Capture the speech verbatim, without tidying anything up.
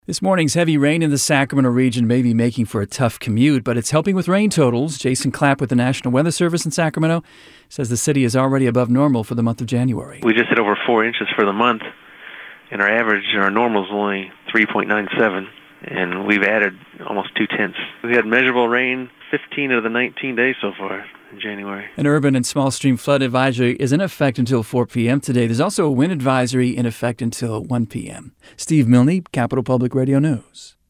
This morning's heavy rain in the Sacramento region may be making for a tough commute, but it's helping with rain totals. Jason Clapp with the National Weather Service in Sacramento says the city is already above normal for the month of January. We just hit over four inches for the month, and our average, our normal is only three point nine seven, and we've added almost two tenths. We had measurable rain fifteen of the nineteen days so far in January. An urban and small stream flood advisory is in effect until four p.m. today. There's also a wind advisory in effect until one p.m. Steve Milne, Capital Public Radio News.